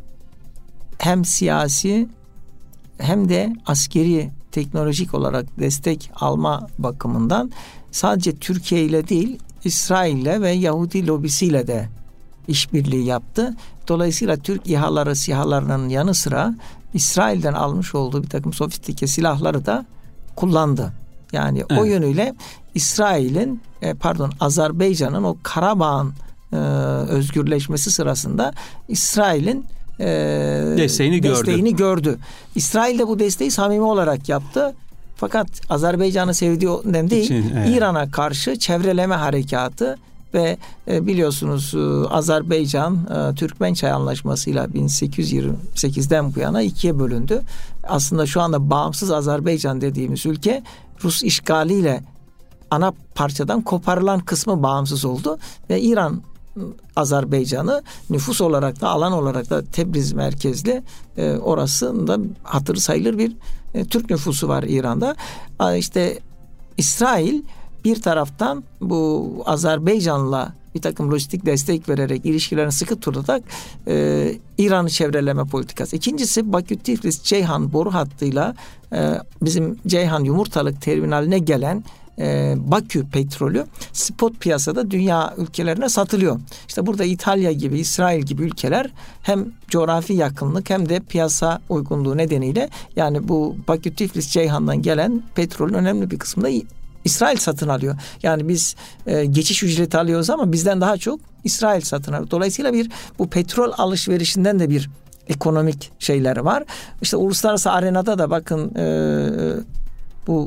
hem siyasi hem de askeri teknolojik olarak destek alma bakımından sadece Türkiye ile değil İsrail'le ve Yahudi lobisiyle de işbirliği yaptı. Dolayısıyla Türk İHA'ları, SİHA'larının yanı sıra İsrail'den almış olduğu bir takım sofistike silahları da kullandı. Yani o yönüyle İsrail'in Azerbaycan'ın o Karabağ'ın özgürleşmesi sırasında İsrail'in desteğini gördü. İsrail de bu desteği samimi olarak yaptı. Fakat Azerbaycan'ı sevdiği önemli değil. İran'a karşı çevreleme harekatı ve biliyorsunuz Azerbaycan Türkmençay Anlaşması'yla 1828'den bu yana ikiye bölündü. Aslında şu anda bağımsız Azerbaycan dediğimiz ülke Rus işgaliyle ana parçadan koparılan kısmı bağımsız oldu ve İran Azerbaycan'ı nüfus olarak da alan olarak da Tebriz merkezli, orasında hatırı sayılır bir Türk nüfusu var İran'da. İşte İsrail bir taraftan bu Azerbaycan'la bir takım lojistik destek vererek, ilişkilerini sıkı tutarak İran'ı çevreleme politikası. İkincisi, Bakü-Tiflis-Ceyhan boru hattıyla bizim Ceyhan Yumurtalık terminaline gelen Bakü petrolü spot piyasada dünya ülkelerine satılıyor. İşte burada İtalya gibi, İsrail gibi ülkeler hem coğrafi yakınlık hem de piyasa uygunluğu nedeniyle, yani bu Bakü-Tiflis-Ceyhan'dan gelen petrolün önemli bir kısmını İsrail satın alıyor. Yani biz geçiş ücreti alıyoruz ama bizden daha çok İsrail satın alıyor. Dolayısıyla bu petrol alışverişinden de bir ekonomik şeyler var. İşte uluslararası arenada da bakın bu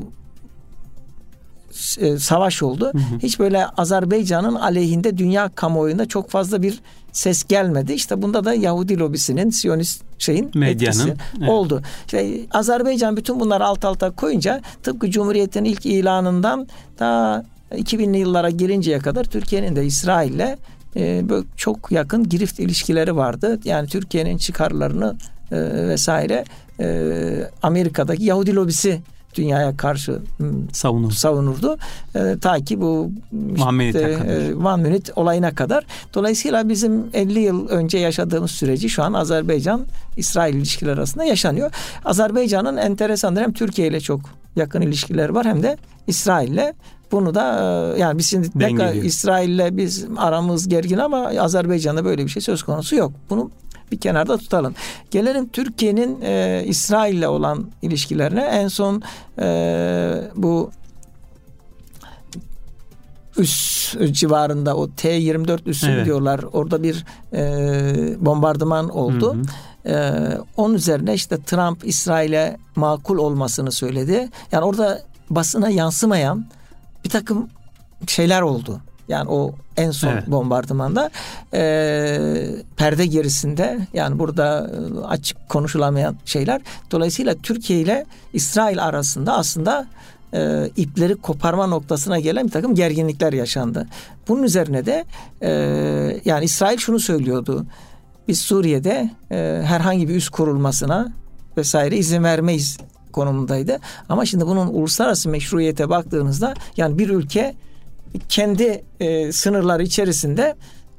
savaş oldu. Hiç böyle Azerbaycan'ın aleyhinde dünya kamuoyunda çok fazla bir ses gelmedi. İşte bunda da Yahudi lobisinin, Siyonist medyanın etkisi oldu. İşte Azerbaycan bütün bunları alt alta koyunca, tıpkı Cumhuriyet'in ilk ilanından ta 2000'li yıllara gelinceye kadar Türkiye'nin de İsrail'le böyle çok yakın girift ilişkileri vardı. Yani Türkiye'nin çıkarlarını vesaire Amerika'daki Yahudi lobisi dünyaya karşı savunurdu. Ta ki bu One Minute olayına kadar. Dolayısıyla bizim 50 yıl önce yaşadığımız süreci şu an Azerbaycan-İsrail ilişkileri arasında yaşanıyor. Azerbaycan'ın enteresandır, hem Türkiye ile çok yakın ilişkileri var hem de İsrail'le. Bunu da yani biz şimdi İsrail'le biz aramız gergin ama Azerbaycan'da böyle bir şey söz konusu yok. Bunu bir kenarda tutalım. Gelelim Türkiye'nin İsrail'le olan ilişkilerine. En son bu üs civarında, o T-24 üssü diyorlar. Orada bir bombardıman oldu. Onun üzerine işte Trump İsrail'e makul olmasını söyledi. Yani orada basına yansımayan bir takım şeyler oldu. Yani o en son bombardımanda perde gerisinde, yani burada açık konuşulamayan şeyler. Dolayısıyla Türkiye ile İsrail arasında aslında ipleri koparma noktasına gelen bir takım gerginlikler yaşandı. Bunun üzerine de yani İsrail şunu söylüyordu: biz Suriye'de herhangi bir üs kurulmasına vesaire izin vermeyiz konumundaydı. Ama şimdi bunun uluslararası meşruiyete baktığınızda, yani bir ülke kendi sınırları içerisinde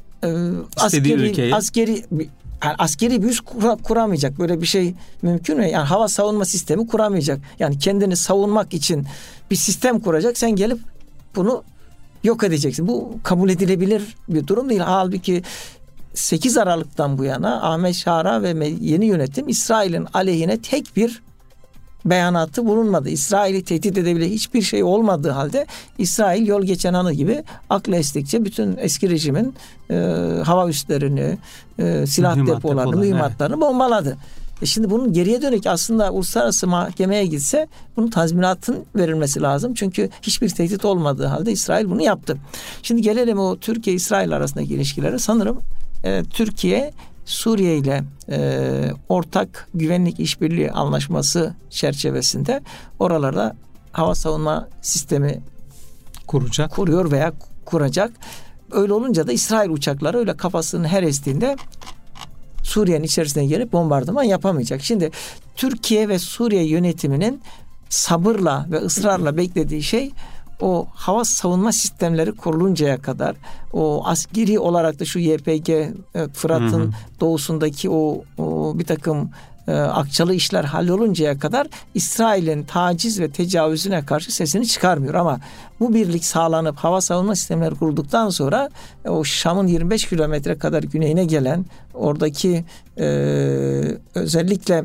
askeri bir üs kuramayacak. Böyle bir şey mümkün mü? Yani hava savunma sistemi kuramayacak. Yani kendini savunmak için bir sistem kuracak. Sen gelip bunu yok edeceksin. Bu kabul edilebilir bir durum değil. Halbuki 8 Aralık'tan bu yana Ahmet Şara ve yeni yönetim İsrail'in aleyhine tek bir beyanatı bulunmadı. İsrail'i tehdit edebilecek hiçbir şey olmadığı halde İsrail yol geçen anı gibi aklı estikçe bütün eski rejimin hava üslerini, silah depolarını, mühimmatlarını bombaladı. Şimdi bunun geriye dönük aslında uluslararası mahkemeye gitse bunun tazminatın verilmesi lazım. Çünkü hiçbir tehdit olmadığı halde İsrail bunu yaptı. Şimdi gelelim o Türkiye-İsrail arasındaki ilişkilere. Sanırım Türkiye Suriye ile ortak güvenlik işbirliği anlaşması çerçevesinde oralarda hava savunma sistemi kuruyor veya kuracak. Öyle olunca da İsrail uçakları öyle kafasının her estiğinde Suriye'nin içerisine gelip bombardıman yapamayacak. Şimdi Türkiye ve Suriye yönetiminin sabırla ve ısrarla beklediği şey, o hava savunma sistemleri kuruluncaya kadar, o askeri olarak da şu YPG, Fırat'ın doğusundaki o bir takım akçalı işler halloluncaya kadar İsrail'in taciz ve tecavüzüne karşı sesini çıkarmıyor. Ama bu birlik sağlanıp hava savunma sistemleri kurulduktan sonra o Şam'ın 25 kilometre kadar güneyine gelen oradaki özellikle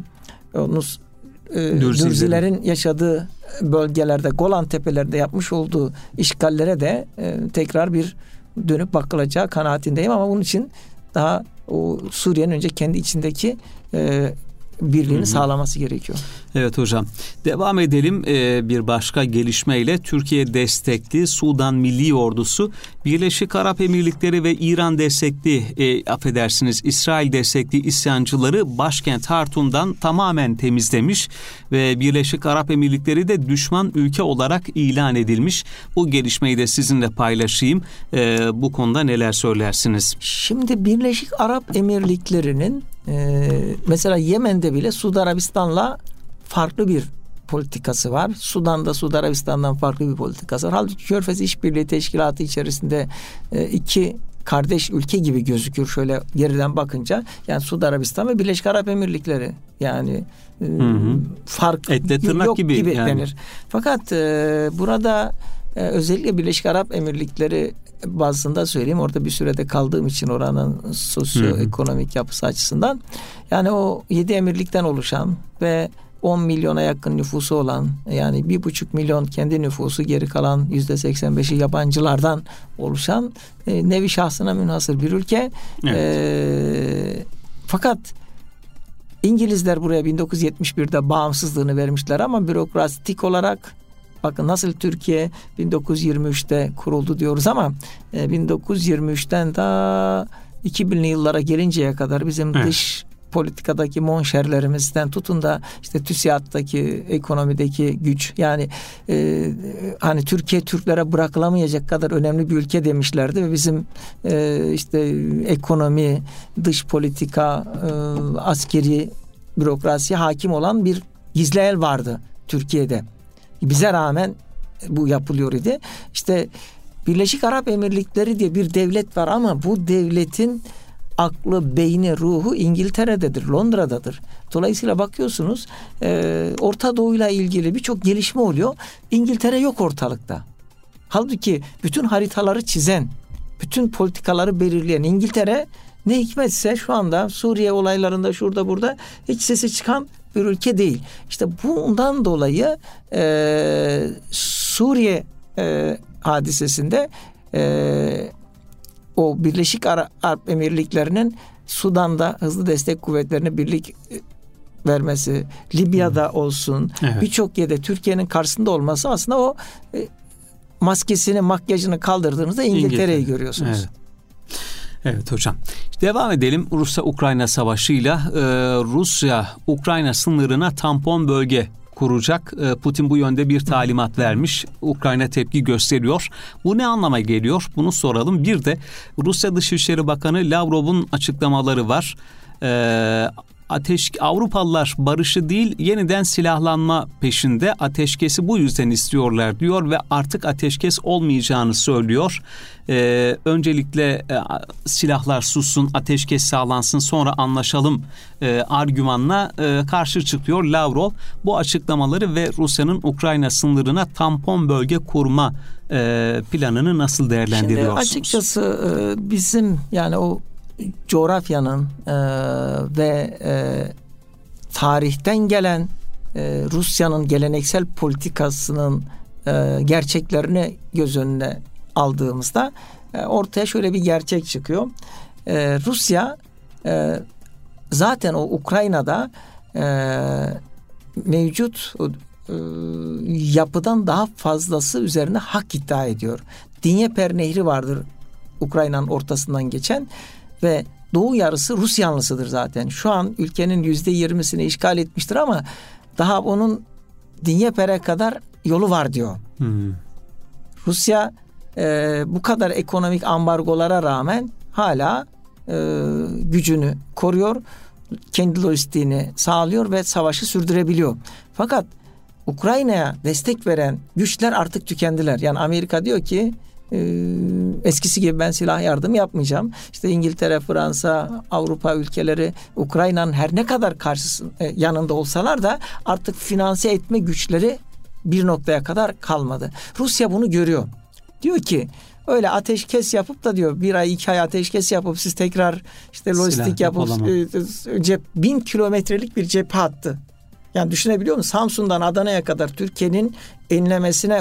Dürzilerin yaşadığı bölgelerde, Golan Tepelerinde yapmış olduğu işgallere de tekrar bir dönüp bakılacağı kanaatindeyim. Ama bunun için daha o Suriye'nin önce kendi içindeki birliğini sağlaması gerekiyor. Evet hocam. Devam edelim bir başka gelişmeyle. Türkiye destekli Sudan Milli Ordusu Birleşik Arap Emirlikleri ve İran destekli İsrail destekli isyancıları başkent Hartum'dan tamamen temizlemiş ve Birleşik Arap Emirlikleri de düşman ülke olarak ilan edilmiş. Bu gelişmeyi de sizinle paylaşayım. Bu konuda neler söylersiniz? Şimdi Birleşik Arap Emirlikleri'nin mesela Yemen'de bile Suudi Arabistan'la farklı bir politikası var. Sudan'da Suudi Arabistan'dan farklı bir politikası var. Halbuki Körfez İşbirliği Teşkilatı içerisinde iki kardeş ülke gibi gözükür şöyle geriden bakınca. Yani Suudi Arabistan ve Birleşik Arap Emirlikleri. Yani fark yok gibi yani denir. Fakat burada özellikle Birleşik Arap Emirlikleri bazında söyleyeyim, orada bir sürede kaldığım için oranın sosyoekonomik yapısı açısından, yani o 7 emirlikten oluşan ve 10 milyona yakın nüfusu olan, yani 1,5 milyon kendi nüfusu, geri kalan %85'i yabancılardan oluşan nevi şahsına münhasır bir ülke. Evet. Fakat İngilizler buraya 1971'de bağımsızlığını vermişler ama bürokratik olarak, bakın nasıl Türkiye 1923'te kuruldu diyoruz ama 1923'ten da 2000'li yıllara gelinceye kadar bizim dış politikadaki monşerlerimizden tutun da işte TÜSİAD'daki ekonomideki güç, yani hani Türkiye Türklere bırakılamayacak kadar önemli bir ülke demişlerdi ve bizim işte ekonomi, dış politika, askeri bürokrasiye hakim olan bir gizli el vardı Türkiye'de. Bize rağmen bu yapılıyor idi. İşte Birleşik Arap Emirlikleri diye bir devlet var ama bu devletin aklı, beyni, ruhu İngiltere'dedir, Londra'dadır. Dolayısıyla bakıyorsunuz Orta Doğu'yla ilgili birçok gelişme oluyor. İngiltere yok ortalıkta. Halbuki bütün haritaları çizen, bütün politikaları belirleyen İngiltere, ne hikmetse şu anda Suriye olaylarında şurada burada hiç sesi çıkan bir ülke değil. İşte bundan dolayı Suriye hadisesinde o Birleşik Arap Emirlikleri'nin Sudan'da hızlı destek kuvvetlerine birlik vermesi, Libya'da olsun, birçok yerde Türkiye'nin karşısında olması, aslında o maskesini, makyajını kaldırdığınızda İngiltere'yi görüyorsunuz. Evet. Evet hocam. Devam edelim. Rusya-Ukrayna savaşıyla Rusya Ukrayna sınırına tampon bölge kuracak. Putin bu yönde bir talimat vermiş. Ukrayna tepki gösteriyor. Bu ne anlama geliyor? Bunu soralım. Bir de Rusya Dışişleri Bakanı Lavrov'un açıklamaları var. Avrupalılar barışı değil, yeniden silahlanma peşinde, ateşkesi bu yüzden istiyorlar diyor ve artık ateşkes olmayacağını söylüyor. Öncelikle silahlar sussun, ateşkes sağlansın, sonra anlaşalım argümanla karşı çıkıyor Lavrov. Bu açıklamaları ve Rusya'nın Ukrayna sınırına tampon bölge kurma planını nasıl değerlendiriyorsunuz? Şimdi açıkçası bizim yani o coğrafyanın ve tarihten gelen Rusya'nın geleneksel politikasının gerçeklerini göz önüne aldığımızda ortaya şöyle bir gerçek çıkıyor. Rusya zaten o Ukrayna'da mevcut yapıdan daha fazlası üzerine hak iddia ediyor. Dnieper Nehri vardır Ukrayna'nın ortasından geçen ve doğu yarısı Rus yanlısıdır zaten. Şu an ülkenin %20'sini işgal etmiştir ama daha onun Dnieper'e kadar yolu var diyor. Rusya bu kadar ekonomik ambargolara rağmen hala gücünü koruyor, kendi lojistiğini sağlıyor ve savaşı sürdürebiliyor. Fakat Ukrayna'ya destek veren güçler artık tükendiler. Yani Amerika diyor ki eskisi gibi ben silah yardım yapmayacağım. İşte İngiltere, Fransa, Avrupa ülkeleri Ukrayna'nın her ne kadar yanında olsalar da artık finanse etme güçleri bir noktaya kadar kalmadı. Rusya bunu görüyor. Diyor ki öyle ateşkes yapıp da diyor 1 ay 2 ay ateşkes yapıp siz tekrar işte lojistik yapıp 1000 kilometrelik bir cephe hattı. Yani düşünebiliyor musun? Samsun'dan Adana'ya kadar Türkiye'nin enlemesine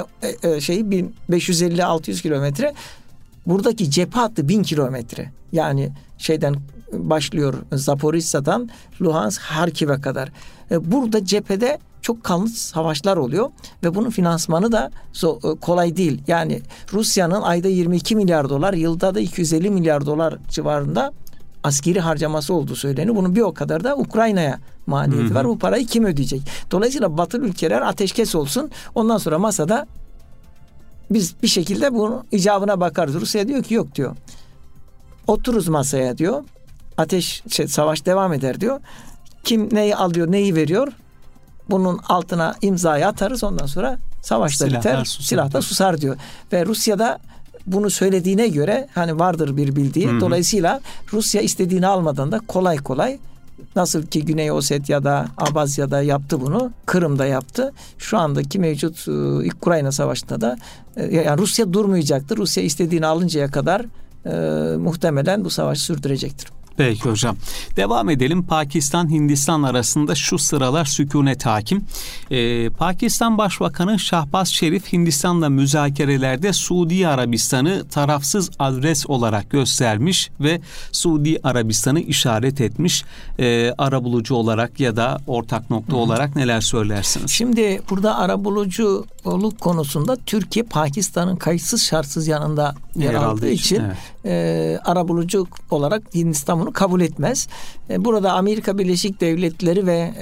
1550-600 kilometre. Buradaki cephe hattı 1000 kilometre. Yani şeyden başlıyor Zaporizhya'dan Luhansk, Harkiv'e kadar. Burada cephede çok kanlı savaşlar oluyor ve bunun finansmanı da kolay değil. Yani Rusya'nın ayda 22 milyar dolar, yılda da 250 milyar dolar civarında askeri harcaması olduğu söyleniyor. Bunun bir o kadar da Ukrayna'ya maliyeti var. Bu parayı kim ödeyecek? Dolayısıyla Batılı ülkeler ateşkes olsun. Ondan sonra masada biz bir şekilde bunun icabına bakarız. Rusya diyor ki yok diyor. Otururuz masaya diyor. Savaş devam eder diyor. Kim neyi alıyor, neyi veriyor? Bunun altına imzayı atarız. Ondan sonra savaş da biter. Silah da susar diyor. Ve Rusya'da bunu söylediğine göre hani vardır bir bildiği. Dolayısıyla Rusya istediğini almadan da kolay kolay nasıl ki Güney Osetya'da, Abazya'da yaptı bunu, Kırım'da yaptı. Şu andaki mevcut Ukrayna Savaşı'nda da yani Rusya durmayacaktır. Rusya istediğini alıncaya kadar muhtemelen bu savaşı sürdürecektir. Peki hocam. Devam edelim. Pakistan-Hindistan arasında şu sıralar sükunet hakim. Pakistan Başbakanı Şahbaz Şerif Hindistan'la müzakerelerde Suudi Arabistan'ı tarafsız adres olarak göstermiş ve Suudi Arabistan'ı işaret etmiş. Arabulucu olarak ya da ortak nokta olarak neler söylersiniz? Şimdi burada arabuluculuk konusunda Türkiye Pakistan'ın kayıtsız şartsız yanında yer aldığı için arabulucu olarak Hindistan bunu kabul etmez. Burada Amerika Birleşik Devletleri ve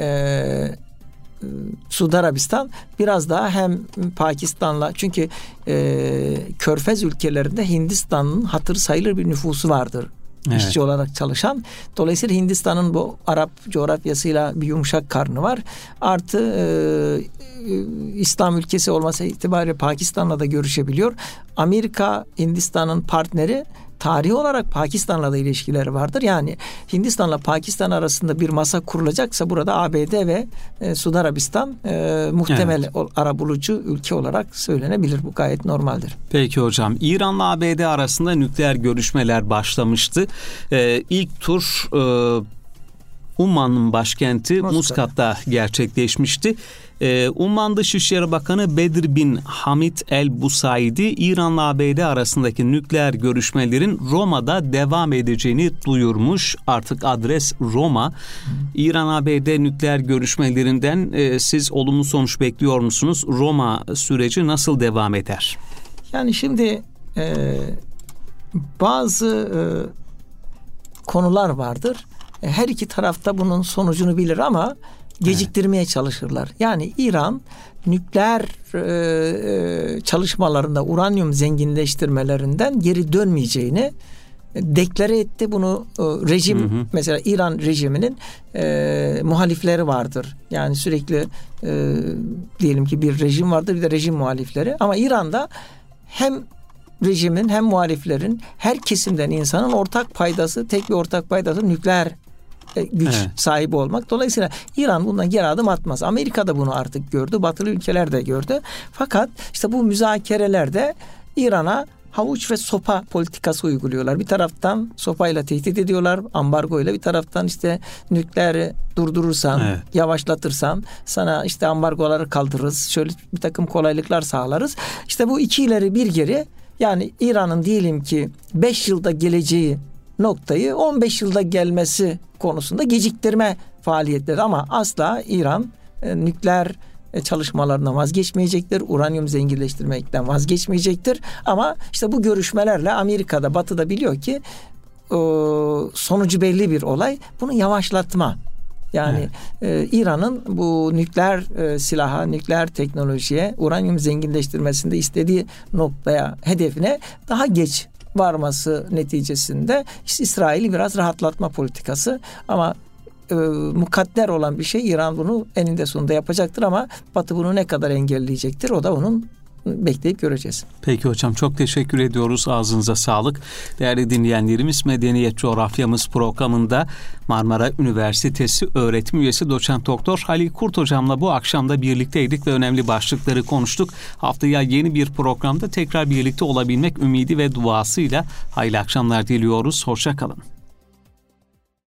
Suudi Arabistan biraz daha hem Pakistan'la çünkü Körfez ülkelerinde Hindistan'ın hatırı sayılır bir nüfusu vardır. Evet. İşçi olarak çalışan. Dolayısıyla Hindistan'ın bu Arap coğrafyasıyla bir yumuşak karnı var. Artı İslam ülkesi olması itibariyle Pakistan'la da görüşebiliyor. Amerika Hindistan'ın partneri, tarihi olarak Pakistan'la da ilişkileri vardır. Yani Hindistan'la Pakistan arasında bir masa kurulacaksa burada ABD ve Suudi Arabistan muhtemel arabulucu ülke olarak söylenebilir. Bu gayet normaldir. Peki hocam. İran'la ABD arasında nükleer görüşmeler başlamıştı. İlk tur Umman'ın başkenti Muskat'ta gerçekleşmişti. Umman Dışişleri Bakanı Bedir bin Hamid el-Busaidi, İran'la ABD arasındaki nükleer görüşmelerin Roma'da devam edeceğini duyurmuş. Artık adres Roma. İran-ABD nükleer görüşmelerinden siz olumlu sonuç bekliyor musunuz? Roma süreci nasıl devam eder? Yani şimdi bazı konular vardır. Her iki tarafta bunun sonucunu bilir ama geciktirmeye çalışırlar. Yani İran nükleer çalışmalarında uranyum zenginleştirmelerinden geri dönmeyeceğini deklare etti. Bunu rejim mesela İran rejiminin muhalifleri vardır. Yani sürekli diyelim ki bir rejim vardır, bir de rejim muhalifleri. Ama İran'da hem rejimin hem muhaliflerin her kesimden insanın ortak paydası, tek bir ortak paydası nükleer güç sahibi olmak. Dolayısıyla İran bundan geri adım atmaz. Amerika da bunu artık gördü. Batılı ülkeler de gördü. Fakat işte bu müzakerelerde İran'a havuç ve sopa politikası uyguluyorlar. Bir taraftan sopayla tehdit ediyorlar, ambargoyla. Bir taraftan işte nükleeri durdurursan, yavaşlatırsan sana işte ambargoları kaldırırız. Şöyle bir takım kolaylıklar sağlarız. İşte bu iki ileri bir geri. Yani İran'ın diyelim ki 5 yılda geleceği noktayı 15 yılda gelmesi konusunda geciktirme faaliyetleri ama asla İran nükleer çalışmalarından vazgeçmeyecektir. Uranyum zenginleştirmekten vazgeçmeyecektir. Ama işte bu görüşmelerle Amerika'da, Batı'da biliyor ki sonucu belli bir olay. Bunu yavaşlatma. Yani İran'ın bu nükleer silaha, nükleer teknolojiye, uranyum zenginleştirmesinde istediği noktaya, hedefine daha geç varması neticesinde işte İsrail'i biraz rahatlatma politikası ama mukadder olan bir şey. İran bunu eninde sonunda yapacaktır ama Batı bunu ne kadar engelleyecektir? O da onun bekleyip göreceğiz. Peki hocam, çok teşekkür ediyoruz. Ağzınıza sağlık. Değerli dinleyenlerimiz, Medeniyet Coğrafyamız programında Marmara Üniversitesi öğretim üyesi doçent doktor Halil Kurt hocamla bu akşam da birlikteydik ve önemli başlıkları konuştuk. Haftaya yeni bir programda tekrar birlikte olabilmek ümidi ve duasıyla hayırlı akşamlar diliyoruz. Hoşça kalın.